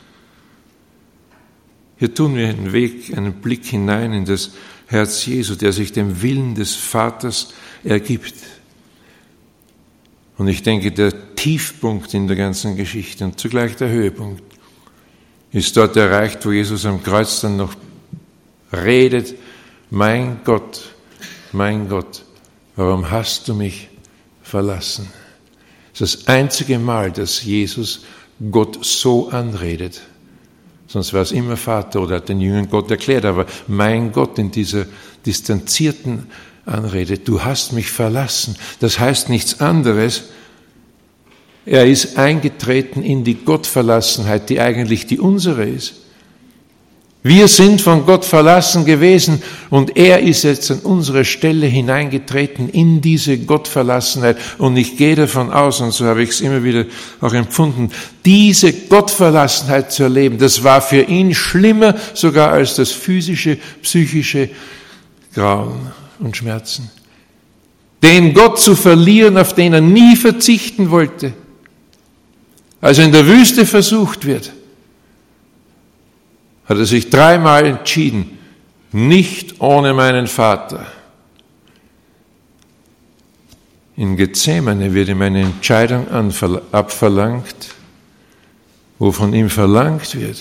Hier tun wir einen Weg, einen Blick hinein in das Herz Jesu, der sich dem Willen des Vaters ergibt. Und ich denke, der Tiefpunkt in der ganzen Geschichte und zugleich der Höhepunkt ist dort erreicht, wo Jesus am Kreuz dann noch redet: Mein Gott, mein Gott, warum hast du mich verlassen? Das ist das einzige Mal, dass Jesus Gott so anredet. Sonst war es immer Vater oder hat den Jüngern Gott erklärt. Aber mein Gott in dieser distanzierten Anrede: Du hast mich verlassen. Das heißt nichts anderes. Er ist eingetreten in die Gottverlassenheit, die eigentlich die unsere ist. Wir sind von Gott verlassen gewesen und er ist jetzt an unsere Stelle hineingetreten in diese Gottverlassenheit. Und ich gehe davon aus, und so habe ich es immer wieder auch empfunden, diese Gottverlassenheit zu erleben, das war für ihn schlimmer sogar als das physische, psychische Grauen und Schmerzen. Den Gott zu verlieren, auf den er nie verzichten wollte, als er in der Wüste versucht wird, hat er sich dreimal entschieden: Nicht ohne meinen Vater. In Gethsemane wird ihm eine Entscheidung abverlangt, wo von ihm verlangt wird,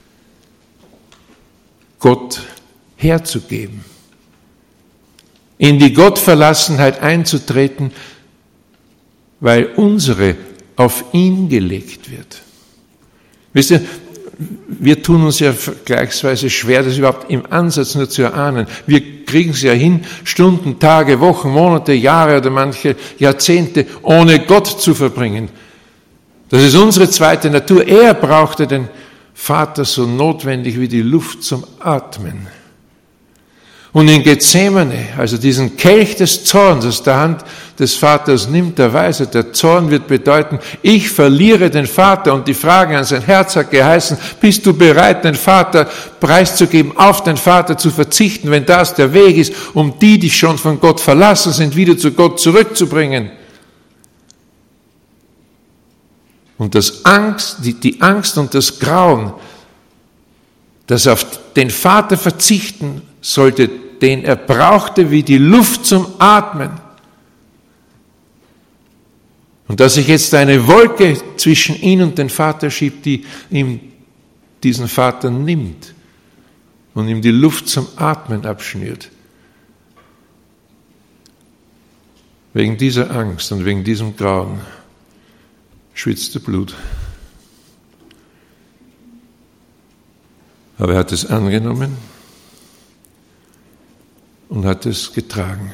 Gott herzugeben, in die Gottverlassenheit einzutreten, weil unsere auf ihn gelegt wird. Wisst ihr, wir tun uns ja vergleichsweise schwer, das überhaupt im Ansatz nur zu erahnen. Wir kriegen es ja hin, Stunden, Tage, Wochen, Monate, Jahre oder manche Jahrzehnte ohne Gott zu verbringen. Das ist unsere zweite Natur. Er brauchte den Vater so notwendig wie die Luft zum Atmen. Und in Gethsemane, also diesen Kelch des Zorns aus der Hand des Vaters nimmt, der weiß, der Zorn wird bedeuten, ich verliere den Vater. Und die Frage an sein Herz hat geheißen: Bist du bereit, den Vater preiszugeben, auf den Vater zu verzichten, wenn das der Weg ist, um die, die schon von Gott verlassen sind, wieder zu Gott zurückzubringen? Und das Angst, die, die Angst und das Grauen, das auf den Vater verzichten sollte, den er brauchte wie die Luft zum Atmen. Und dass sich jetzt eine Wolke zwischen ihn und den Vater schiebt, die ihm diesen Vater nimmt und ihm die Luft zum Atmen abschnürt. Wegen dieser Angst und wegen diesem Grauen schwitzte Blut. Aber er hat es angenommen und hat es getragen.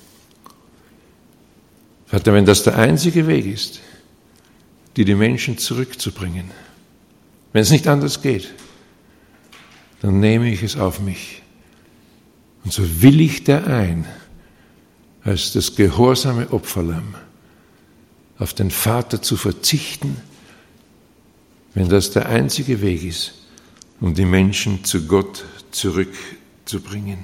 Vater, wenn das der einzige Weg ist, die die Menschen zurückzubringen, wenn es nicht anders geht, dann nehme ich es auf mich. Und so willigt er ein, als das gehorsame Opferlamm, auf den Vater zu verzichten, wenn das der einzige Weg ist, um die Menschen zu Gott zurückzubringen.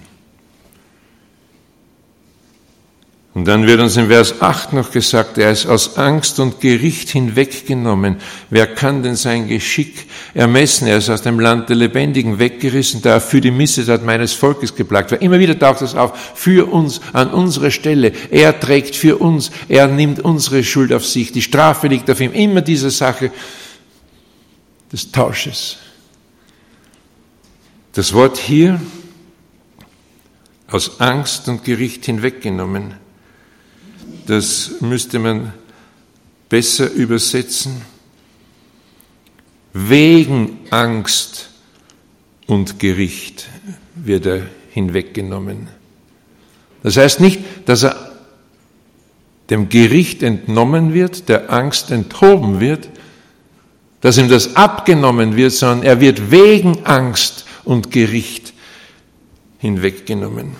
Und dann wird uns in Vers acht noch gesagt, er ist aus Angst und Gericht hinweggenommen. Wer kann denn sein Geschick ermessen? Er ist aus dem Land der Lebendigen weggerissen, da er für die Missetat meines Volkes geplagt war. Immer wieder taucht das auf, für uns, an unsere Stelle. Er trägt für uns, er nimmt unsere Schuld auf sich. Die Strafe liegt auf ihm. Immer diese Sache des Tausches. Das Wort hier, aus Angst und Gericht hinweggenommen, das müsste man besser übersetzen. Wegen Angst und Gericht wird er hinweggenommen. Das heißt nicht, dass er dem Gericht entnommen wird, der Angst enthoben wird, dass ihm das abgenommen wird, sondern er wird wegen Angst und Gericht hinweggenommen.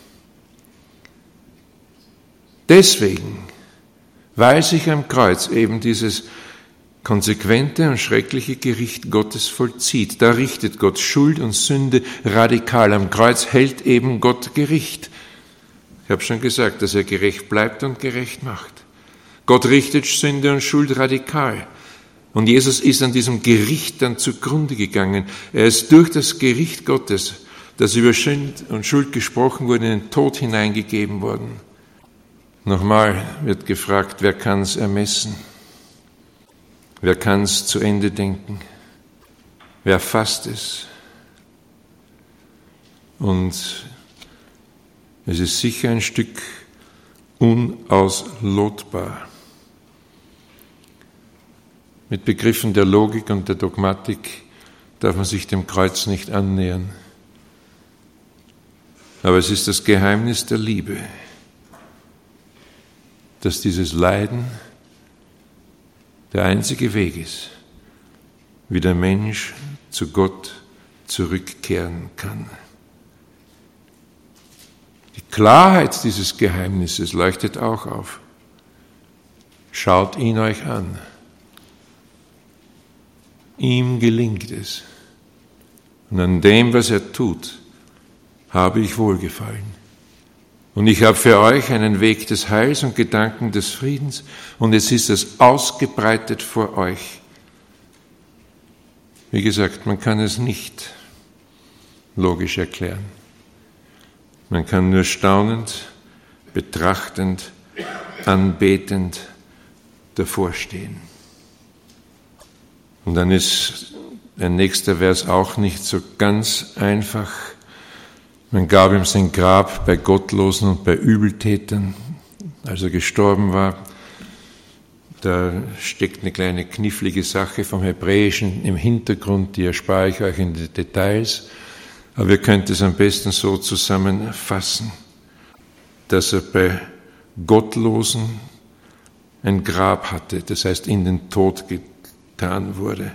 Deswegen, weil sich am Kreuz eben dieses konsequente und schreckliche Gericht Gottes vollzieht, da richtet Gott Schuld und Sünde radikal. Am Kreuz hält eben Gott Gericht. Ich habe schon gesagt, dass er gerecht bleibt und gerecht macht. Gott richtet Sünde und Schuld radikal. Und Jesus ist an diesem Gericht dann zugrunde gegangen. Er ist durch das Gericht Gottes, das über Schuld und Schuld gesprochen wurde, in den Tod hineingegeben worden. Nochmal wird gefragt, wer kann es ermessen? Wer kann es zu Ende denken? Wer fasst es? Und es ist sicher ein Stück unauslotbar. Mit Begriffen der Logik und der Dogmatik darf man sich dem Kreuz nicht annähern. Aber es ist das Geheimnis der Liebe, dass dieses Leiden der einzige Weg ist, wie der Mensch zu Gott zurückkehren kann. Die Klarheit dieses Geheimnisses leuchtet auch auf. Schaut ihn euch an. Ihm gelingt es. Und an dem, was er tut, habe ich Wohlgefallen. Und ich habe für euch einen Weg des Heils und Gedanken des Friedens, und jetzt ist es ausgebreitet vor euch. Wie gesagt, man kann es nicht logisch erklären. Man kann nur staunend, betrachtend, anbetend davorstehen. Und dann ist der nächste Vers auch nicht so ganz einfach. Man gab ihm sein Grab bei Gottlosen und bei Übeltätern, als er gestorben war. Da steckt eine kleine knifflige Sache vom Hebräischen im Hintergrund, die erspare ich euch in den Details. Aber wir könnten es am besten so zusammenfassen, dass er bei Gottlosen ein Grab hatte, das heißt in den Tod getan wurde.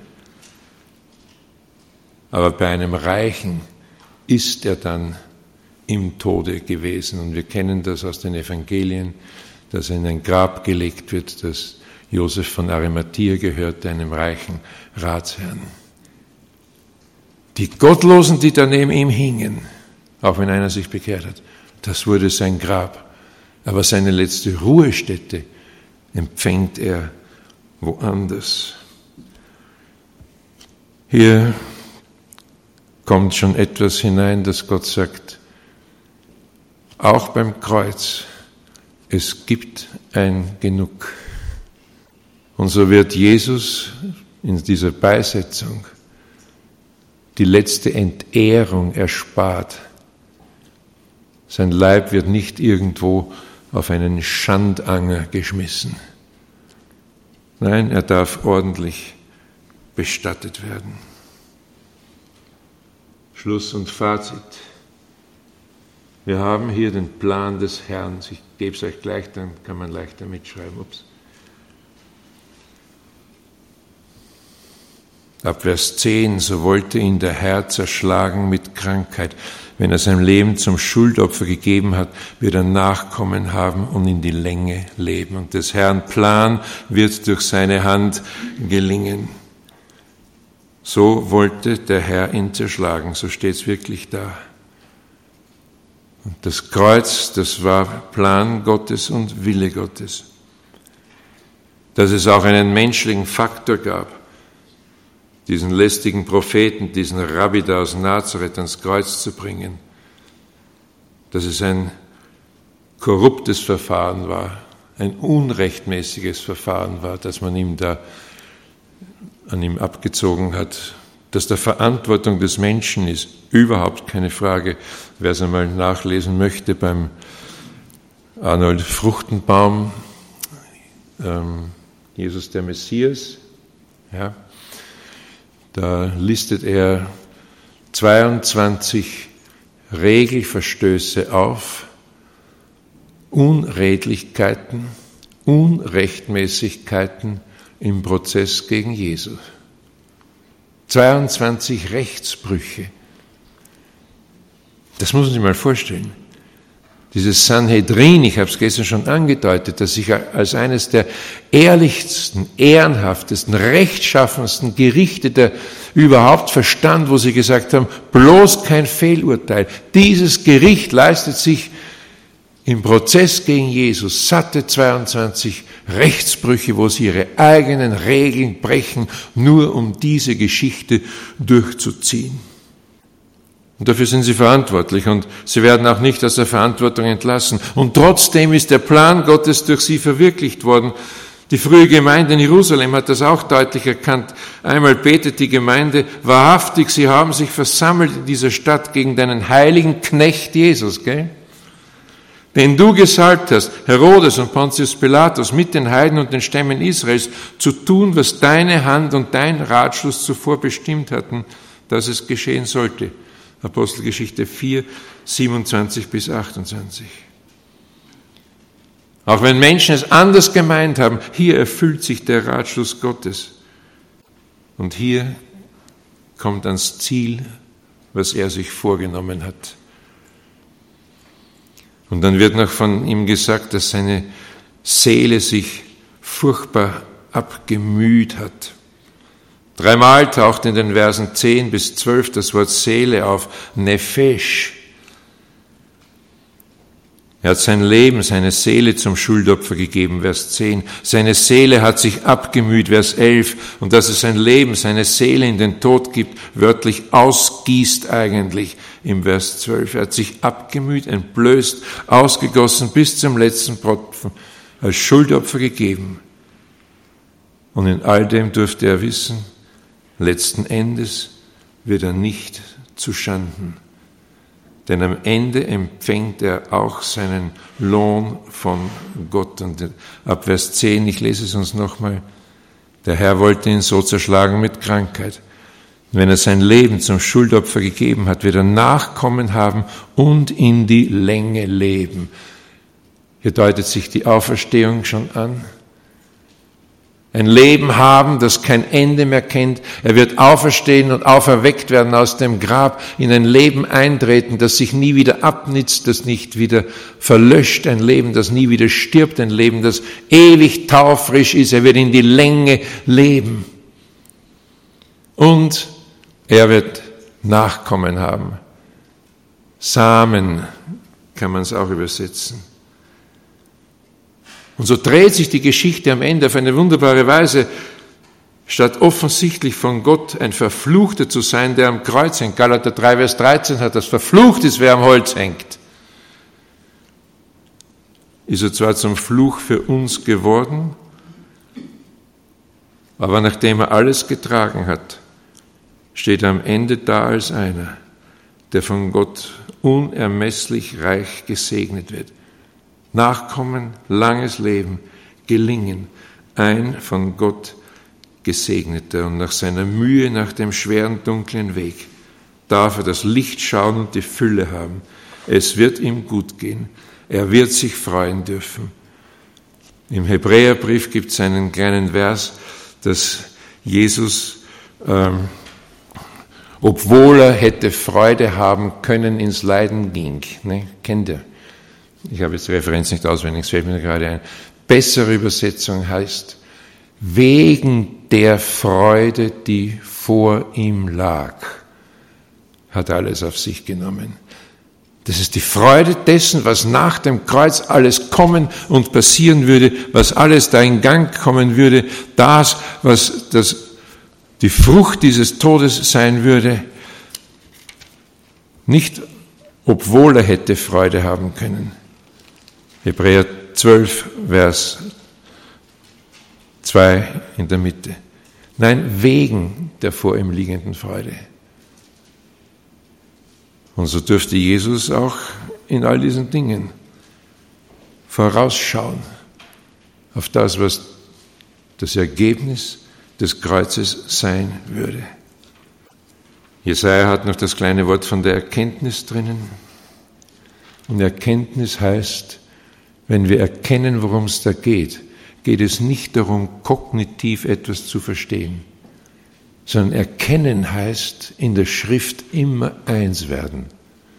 Aber bei einem Reichen ist er dann im Tode gewesen. Und wir kennen das aus den Evangelien, dass er in ein Grab gelegt wird, das Josef von Arimathea gehörte, einem reichen Ratsherrn. Die Gottlosen, die da neben ihm hingen, auch wenn einer sich bekehrt hat, das wurde sein Grab. Aber seine letzte Ruhestätte empfängt er woanders. Hier kommt schon etwas hinein, dass Gott sagt, auch beim Kreuz, es gibt ein Genug. Und so wird Jesus in dieser Beisetzung die letzte Entehrung erspart. Sein Leib wird nicht irgendwo auf einen Schandanger geschmissen. Nein, er darf ordentlich bestattet werden. Schluss und Fazit. Wir haben hier den Plan des Herrn. Ich gebe es euch gleich, dann kann man leichter mitschreiben. Ups. Ab Vers zehn, so wollte ihn der Herr zerschlagen mit Krankheit. Wenn er sein Leben zum Schuldopfer gegeben hat, wird er Nachkommen haben und in die Länge leben. Und des Herrn Plan wird durch seine Hand gelingen. So wollte der Herr ihn zerschlagen, so steht es wirklich da. Und das Kreuz, das war Plan Gottes und Wille Gottes. Dass es auch einen menschlichen Faktor gab, diesen lästigen Propheten, diesen Rabbi da aus Nazareth ans Kreuz zu bringen. Dass es ein korruptes Verfahren war, ein unrechtmäßiges Verfahren war, dass man ihm da an ihm abgezogen hat, dass der Verantwortung des Menschen ist, überhaupt keine Frage. Wer es einmal nachlesen möchte beim Arnold Fruchtenbaum, ähm, Jesus der Messias, ja, da listet er zweiundzwanzig Regelverstöße auf, Unredlichkeiten, Unrechtmäßigkeiten im Prozess gegen Jesus. zweiundzwanzig Rechtsbrüche. Das muss man sich mal vorstellen. Dieses Sanhedrin, ich habe es gestern schon angedeutet, das sich als eines der ehrlichsten, ehrenhaftesten, rechtschaffensten Gerichte der überhaupt verstand, wo sie gesagt haben, bloß kein Fehlurteil. Dieses Gericht leistet sich im Prozess gegen Jesus satte zweiundzwanzig Rechtsbrüche, wo sie ihre eigenen Regeln brechen, nur um diese Geschichte durchzuziehen. Und dafür sind sie verantwortlich und sie werden auch nicht aus der Verantwortung entlassen. Und trotzdem ist der Plan Gottes durch sie verwirklicht worden. Die frühe Gemeinde in Jerusalem hat das auch deutlich erkannt. Einmal betet die Gemeinde, wahrhaftig, sie haben sich versammelt in dieser Stadt gegen deinen heiligen Knecht Jesus, gell? Den du gesalbt hast, Herodes und Pontius Pilatus, mit den Heiden und den Stämmen Israels, zu tun, was deine Hand und dein Ratschluss zuvor bestimmt hatten, dass es geschehen sollte. Apostelgeschichte vier, siebenundzwanzig bis achtundzwanzig. Auch wenn Menschen es anders gemeint haben, hier erfüllt sich der Ratschluss Gottes. Und hier kommt ans Ziel, was er sich vorgenommen hat. Und dann wird noch von ihm gesagt, dass seine Seele sich furchtbar abgemüht hat. Dreimal taucht in den Versen zehn bis zwölf das Wort Seele auf, Nefesh. Er hat sein Leben, seine Seele zum Schuldopfer gegeben, Vers zehn. Seine Seele hat sich abgemüht, Vers elf. Und dass er sein Leben, seine Seele in den Tod gibt, wörtlich ausgießt eigentlich im Vers zwölf. Er hat sich abgemüht, entblößt, ausgegossen bis zum letzten Tropfen, als Schuldopfer gegeben. Und in all dem durfte er wissen, letzten Endes wird er nicht zuschanden. Denn am Ende empfängt er auch seinen Lohn von Gott. Und ab Vers zehn, ich lese es uns nochmal, der Herr wollte ihn so zerschlagen mit Krankheit. Wenn er sein Leben zum Schuldopfer gegeben hat, wird er Nachkommen haben und in die Länge leben. Hier deutet sich die Auferstehung schon an. Ein Leben haben, das kein Ende mehr kennt. Er wird auferstehen und auferweckt werden aus dem Grab, in ein Leben eintreten, das sich nie wieder abnützt, das nicht wieder verlöscht, ein Leben, das nie wieder stirbt, ein Leben, das ewig taufrisch ist. Er wird in die Länge leben. Und er wird Nachkommen haben. Samen kann man es auch übersetzen. Und so dreht sich die Geschichte am Ende auf eine wunderbare Weise. Statt offensichtlich von Gott ein Verfluchter zu sein, der am Kreuz hängt. Galater drei, Vers dreizehn hat das, verflucht ist, wer am Holz hängt. Ist er zwar zum Fluch für uns geworden, aber nachdem er alles getragen hat, steht er am Ende da als einer, der von Gott unermesslich reich gesegnet wird. Nachkommen, langes Leben, gelingen, ein von Gott Gesegneter. Und nach seiner Mühe, nach dem schweren, dunklen Weg, darf er das Licht schauen und die Fülle haben. Es wird ihm gut gehen. Er wird sich freuen dürfen. Im Hebräerbrief gibt es einen kleinen Vers, dass Jesus, ähm, obwohl er hätte Freude haben können, ins Leiden ging. Ne? Kennt ihr? Ich habe jetzt die Referenz nicht auswendig, es fällt mir gerade ein. Bessere Übersetzung heißt, wegen der Freude, die vor ihm lag, hat er alles auf sich genommen. Das ist die Freude dessen, was nach dem Kreuz alles kommen und passieren würde, was alles da in Gang kommen würde, das, was das, die Frucht dieses Todes sein würde, nicht obwohl er hätte Freude haben können. Hebräer zwölf, Vers zwei in der Mitte. Nein, wegen der vor ihm liegenden Freude. Und so dürfte Jesus auch in all diesen Dingen vorausschauen auf das, was das Ergebnis des Kreuzes sein würde. Jesaja hat noch das kleine Wort von der Erkenntnis drinnen. Und Erkenntnis heißt, wenn wir erkennen, worum es da geht, geht es nicht darum, kognitiv etwas zu verstehen, sondern erkennen heißt, in der Schrift immer eins werden.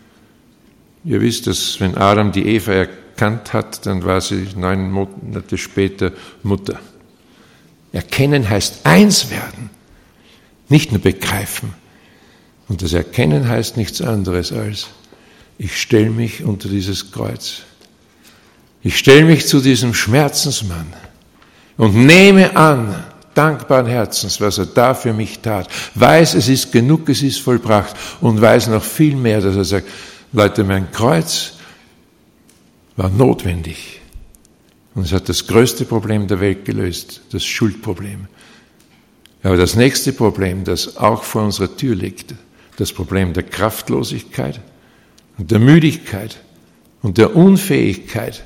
Ihr wisst, dass wenn Adam die Eva erkannt hat, dann war sie neun Monate später Mutter. Erkennen heißt eins werden, nicht nur begreifen. Und das Erkennen heißt nichts anderes als, ich stelle mich unter dieses Kreuz. Ich stelle mich zu diesem Schmerzensmann und nehme an, dankbaren Herzens, was er da für mich tat. Weiß, es ist genug, es ist vollbracht und weiß noch viel mehr, dass er sagt, Leute, mein Kreuz war notwendig. Und es hat das größte Problem der Welt gelöst, das Schuldproblem. Aber das nächste Problem, das auch vor unserer Tür liegt, das Problem der Kraftlosigkeit und der Müdigkeit und der Unfähigkeit,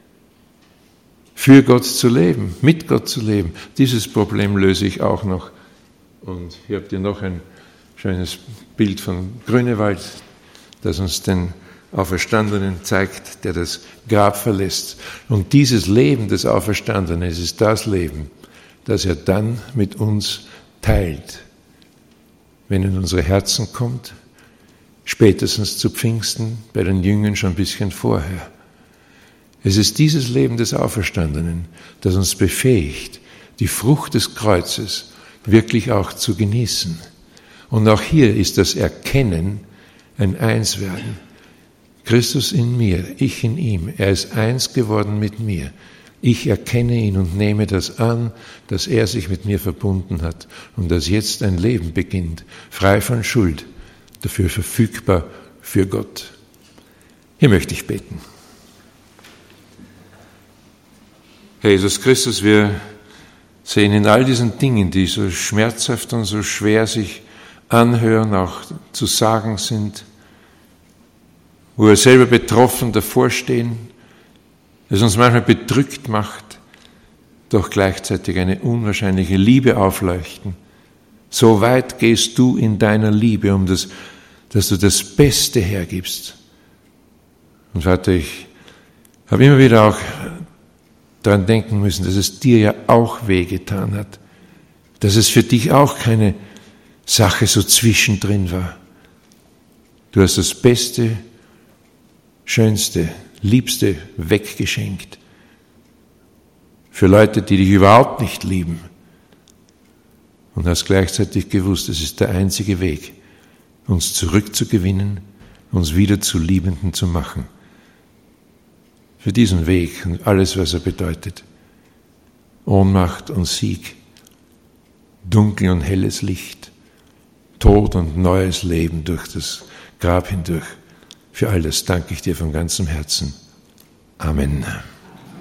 für Gott zu leben, mit Gott zu leben. Dieses Problem löse ich auch noch. Und hier habt ihr noch ein schönes Bild von Grünewald, das uns den Auferstandenen zeigt, der das Grab verlässt. Und dieses Leben des Auferstandenen ist das Leben, das er dann mit uns teilt, wenn er in unsere Herzen kommt, spätestens zu Pfingsten, bei den Jüngern schon ein bisschen vorher. Es ist dieses Leben des Auferstandenen, das uns befähigt, die Frucht des Kreuzes wirklich auch zu genießen. Und auch hier ist das Erkennen ein Einswerden. Christus in mir, ich in ihm. Er ist eins geworden mit mir. Ich erkenne ihn und nehme das an, dass er sich mit mir verbunden hat und dass jetzt ein Leben beginnt, frei von Schuld, dafür verfügbar für Gott. Hier möchte ich beten. Herr Jesus Christus, wir sehen in all diesen Dingen, die so schmerzhaft und so schwer sich anhören, auch zu sagen sind, wo wir selber betroffen davor stehen, es uns manchmal bedrückt macht, doch gleichzeitig eine unwahrscheinliche Liebe aufleuchten. So weit gehst du in deiner Liebe, um das, dass du das Beste hergibst. Und Vater, ich habe immer wieder auch daran denken müssen, dass es dir ja auch wehgetan hat, dass es für dich auch keine Sache so zwischendrin war. Du hast das Beste, Schönste, Liebste weggeschenkt für Leute, die dich überhaupt nicht lieben und hast gleichzeitig gewusst, es ist der einzige Weg, uns zurückzugewinnen, uns wieder zu Liebenden zu machen. Für diesen Weg und alles, was er bedeutet. Ohnmacht und Sieg, dunkel und helles Licht, Tod und neues Leben durch das Grab hindurch. Für all das danke ich dir von ganzem Herzen. Amen.